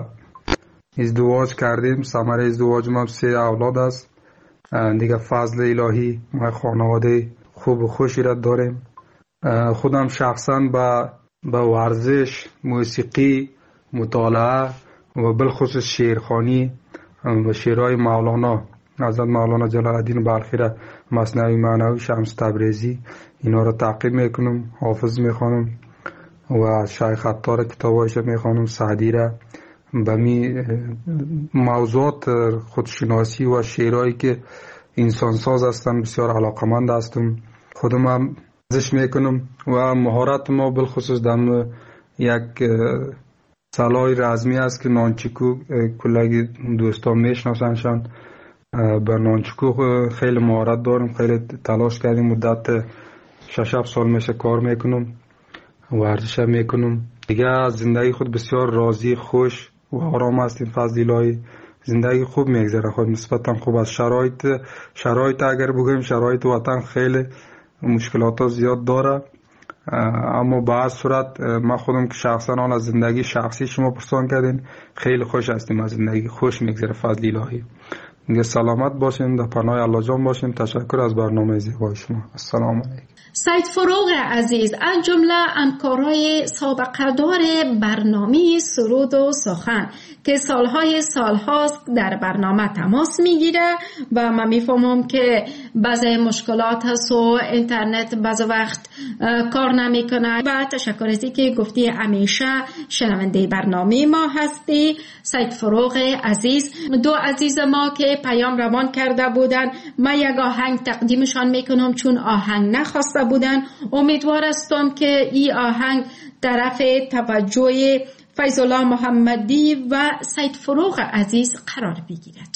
ازدواج کردیم. ثمره ازدواج ما سه اولاد است دیگه. فضل الهی ما خانواده خوب و خوشی را داریم. خودم شخصا با با ورزش، موسیقی، مطالعه و بالخصوص شعرخوانی و شعرهای مولانا، حضرت مولانا جلال الدین بلخی را، مثنوی معنوی، شمس تبریزی، اینا را تعقیب میکنم، حافظ میخوانم و شیخ عطار کتابایش میخوانم، سعدی را. به می موضوعات خودشناسی و شعرهایی که انسان ساز هستن بسیار علاقمند هستم. خودم هم ورزش میکنم و مهارت ما بالخصوص در یک سلاح رزمی است که نانچکو، کلگی دوستان میشناسنشان. بر نانچکو خیلی مهارت دارم، خیلی تلاش کردیم، مدت شش هفت سال میشه کار میکنم، ورزش میکنم دیگه. از زندگی خود بسیار راضی، خوش و آرام هستیم. فضل الهی زندگی خوب میگذره، خود نسبتا خوب است. شرایط شرایط اگر بگویم شرایط وطن خیلی مشکلات زیاد داره، اما به هر صورت ما خودم که شخصا آن از زندگی شخصی شما پرسان کردین، خیلی خوش هستیم، از زندگی خوش میگذره. فضل الهی. میگه سلامت باشین، در پناه الله جان باشین. تشکر از برنامه زیبای شما. السلام علیکم. سید فروغ عزیز، از جمله همکارای سابقه دار برنامه سرود و سخن که سالهای سالهاست در برنامه تماس میگیره و من میفهمم که بعضی مشکلات هست و اینترنت بعض وقت کار نمیکنه و تشکر از که گفتی همیشه شنونده برنامه ما هستی. سید فروغ عزیز، دو عزیز ما که پیام روان کرده بودن، من یک آهنگ تقدیمشان میکنم چون آهنگ نخواسته بودن. امیدوار هستم که این آهنگ طرف توجه فیض‌الله محمدی و سید فروغ عزیز قرار بگیرد.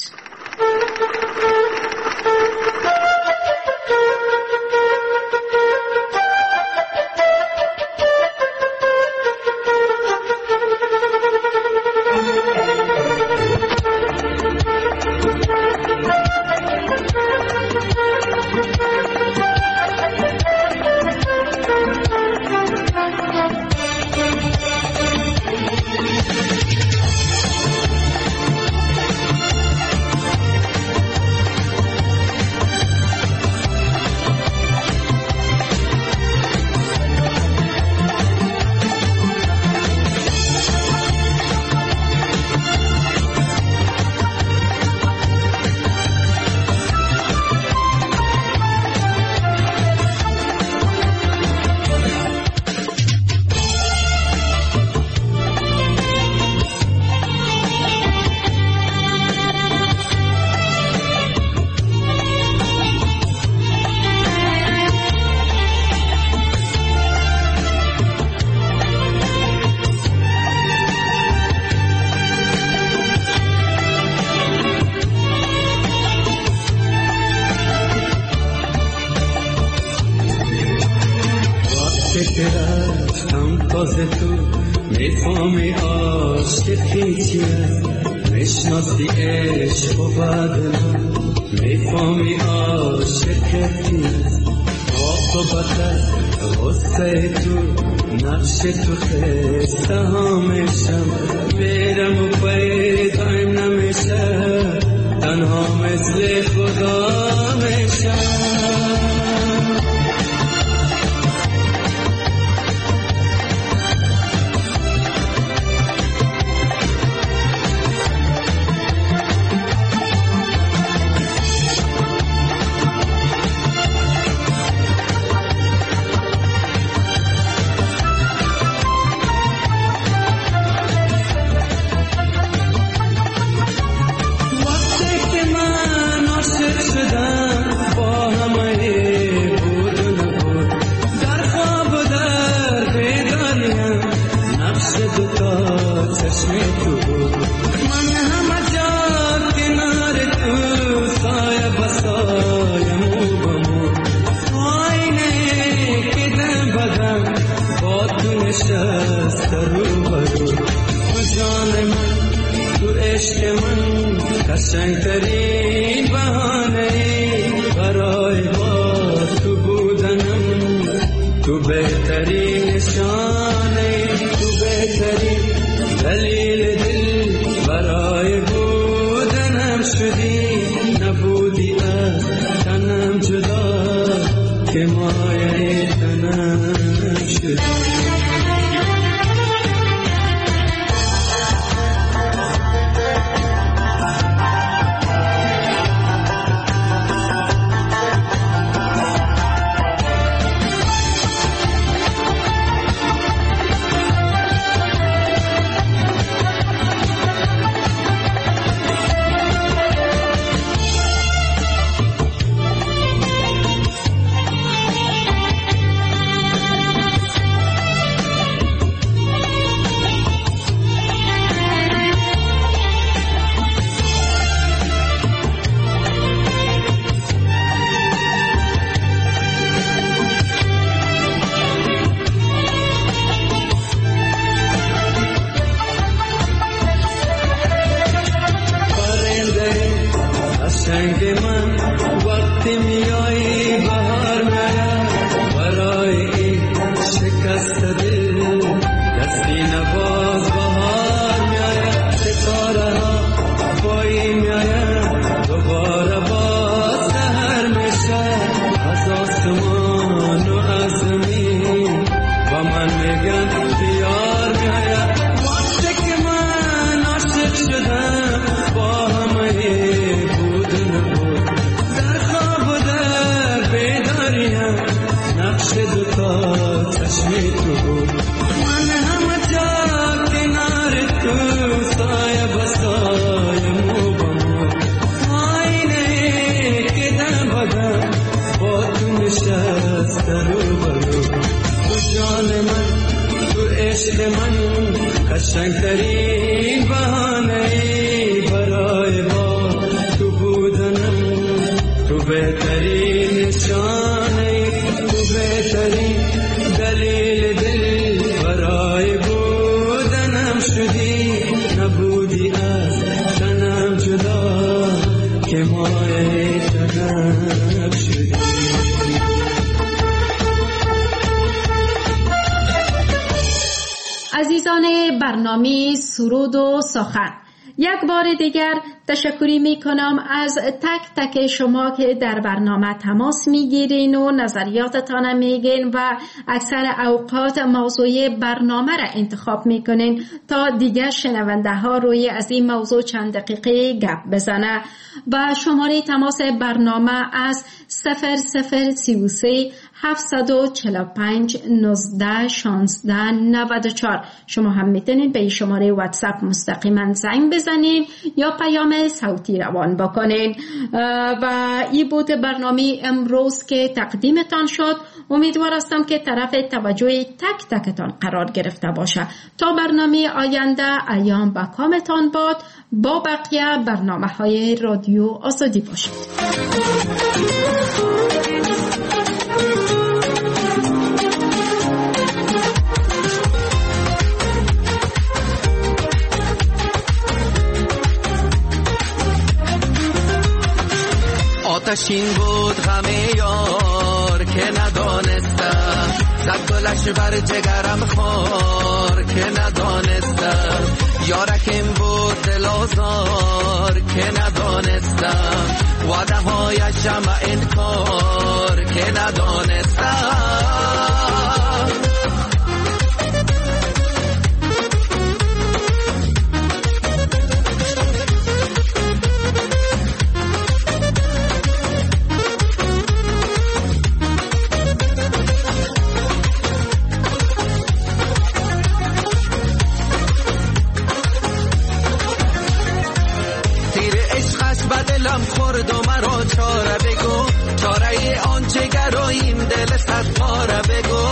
که رفتم تازه تو میفهمی عاشقی چیه میشناسی عشق و بعد من میفهمی عاشقی آب و بطر غصه تو نقش تو خسته همیشم میرم و پیدایم نمیشه تنها مثل خدا میشم قشنگترین بهانه برای باز تو بودنم تو بهترین نشانه تو بهترین دلیل دل برای بودنم شدی نبودی از تنم جدا که مایه تنم شدی قشنگترین بهانه برای ما تو بودنم تو بهترین نشانه تو بهترین دلیل دل برای بودنم شدی نبودی از تنم جدا که مایه تنم شدی. عزیزان برنامه سرود و سخن، یک بار دیگر تشکری می کنم از تک تک شما که در برنامه تماس می گیرین و نظریاتتان میگین و اکثر اوقات موضوع برنامه را انتخاب می کنین تا دیگر شنونده ها روی از این موضوع چند دقیقه گپ بزنه. و شماره تماس برنامه از صفر صفر سی و سه هفتصد و چهل و پنج نوزده شانزده نود و چهار. شما هم میتونید به این شماره واتساپ مستقیما زنگ بزنید یا پیام صوتی روان بکنین. و این بود برنامه امروز که تقدیمتان شد. امیدوار هستم که طرف توجه تک تکتان قرار گرفته باشه. تا برنامه آینده ایام با کامتان باد. با بقیه برنامه های رادیو آزادی باشید. آتشین بود غم یار که ندانستم، زد گلش بر جگرم خار که ندانستم، یارکم بود دل آزار که ندانستم، وعده هایش جمع انکار که ندانستم. بدلم خورد و مرا چاره بگو، چاره آنچه گراییم دل صد پاره بگو.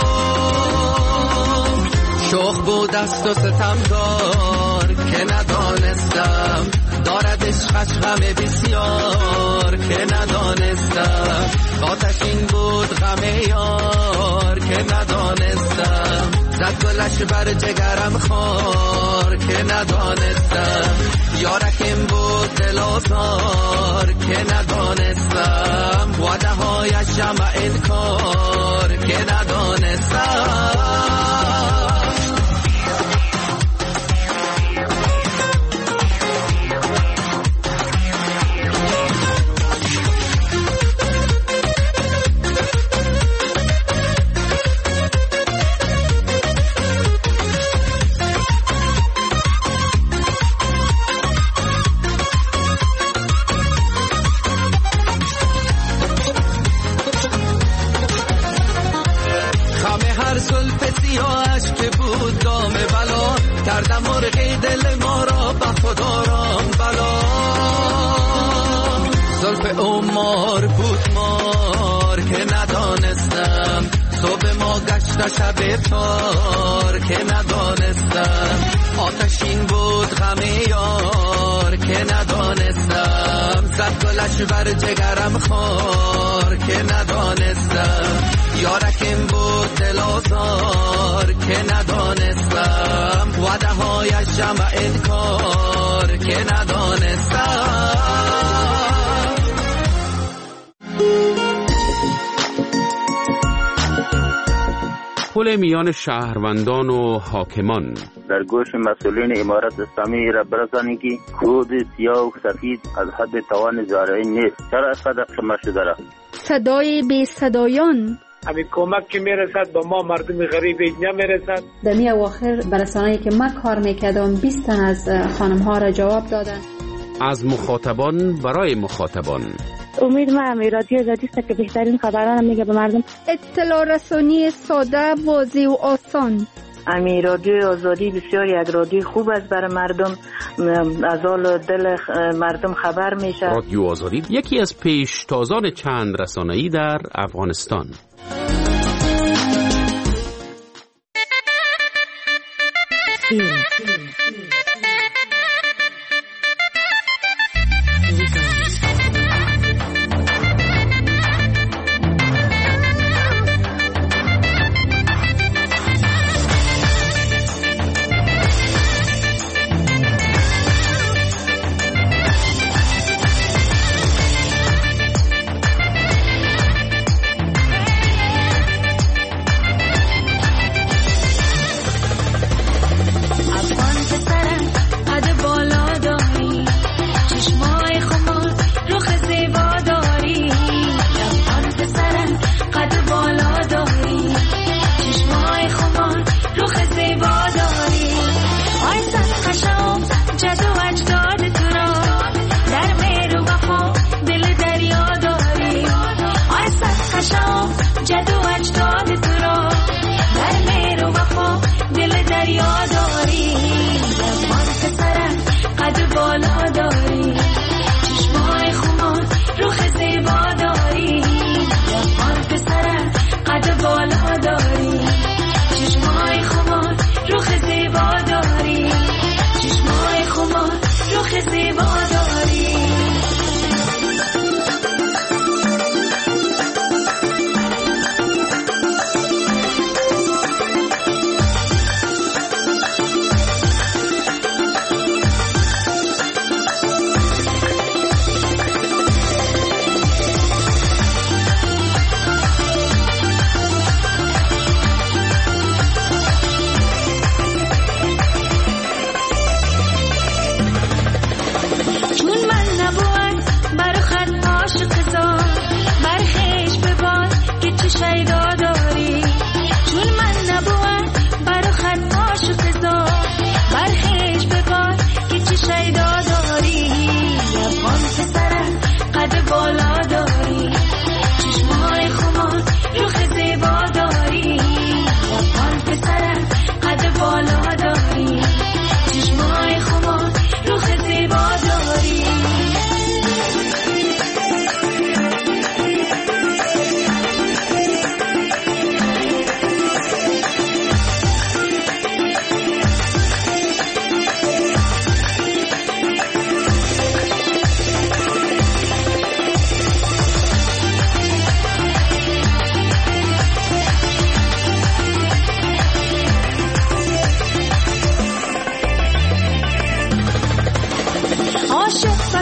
شوخ بود دست و ستم دار که ندانستم، دارد عشقش غم بسیار که ندانستم، آتشین بود غم یار که ندانستم، زد گلش بر جگرم خار که ندانستم، یارکم بود دل آزار که ندانستم، وعده هایش جمع انکار که ندانستم. کردم مرغی دل ما را به خدا رام بلا، زلف عمار بود مار که ندانستم، صبح ما گشت شب تار که ندانستم، آتشین بود غم یار که ندانستم، زد گلش بر جگرم خار که ندانستم، یارکم بود دل آزار که ندانستم، وعده هایش جمع انکار که ندانستم. پل میان شهروندان و حاکمان. در گوش مسئولین امارت اسلامی را برسانید که کود سیاه و سفید از حد توان زارعین نیست. چرا صدق شما شده را؟ صدای بی صدایان. همین کمک که میرسد با ما مردم غریب اینجا میرسد. در می اواخر برسانه‌ای که من کار میکردم بیست تن از خانم ها را جواب دادن. از مخاطبان برای مخاطبان. امید ما هم رادیو آزادی است که بهترین خبران میگه به مردم. اطلاع رسانی ساده، واضح و آسان. امی رادیو آزادی بسیار یک رادیو خوب است برای مردم، از حال دل مردم خبر میشه. رادیو آزادی یکی از پیشتازان چند رسانه‌ای در افغانستان. افغان پسر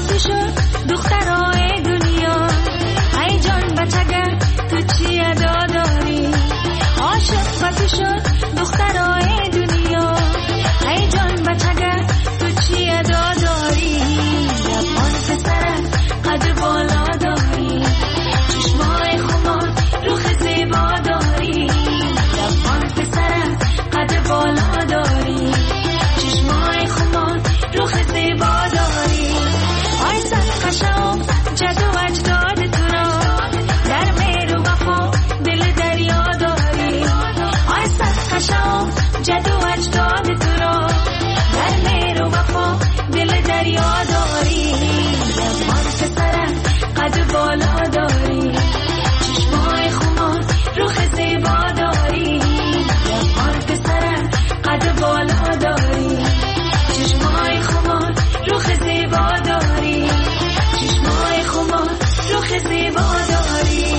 پاتو شد دخترای دنیا ای جان بچگه تو چی ادا داری عاشق پاتو شد دخترای دنیا ای جان بچگه تو چی ادا داری لبان پسره قد بالا داری چشمای خمار روخ زیبا داری لبان پسره قد بالا داری چشمای خمار روخ زیبا داری آی صد قشنگ جدو اجداد تو را در مهر و وفا دل دریا داری آی صد قشنگ جدو اجداد تو را در مهر و وفا دل دریا داری لبان پسره قد بالا داری چشمای خمار روخ زیبا داری لبان پسره قد بالا داری چشمای خمار روخ زیبا داری چشمای خمار روخ زیبا داری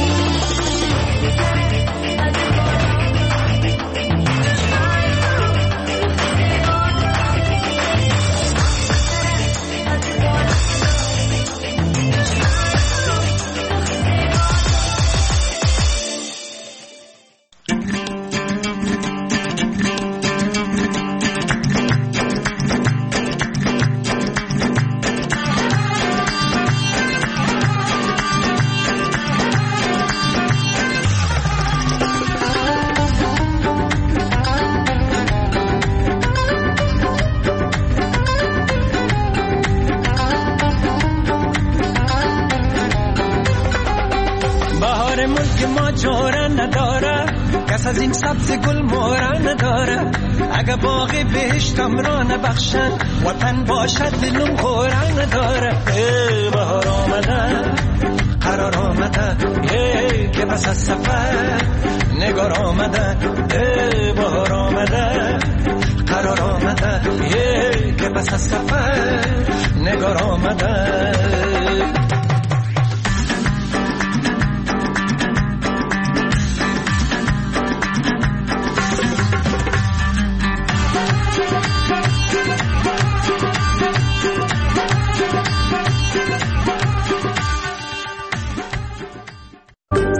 از این سبز گل مورا نداره اگه باغ بهشتم را نبخشن وطن باشد دلم خورا نداره ای بهار آمده قرار آمده ای که پس از سفر نگار آمده ای بهار آمده قرار آمده ای که پس از سفر نگار آمده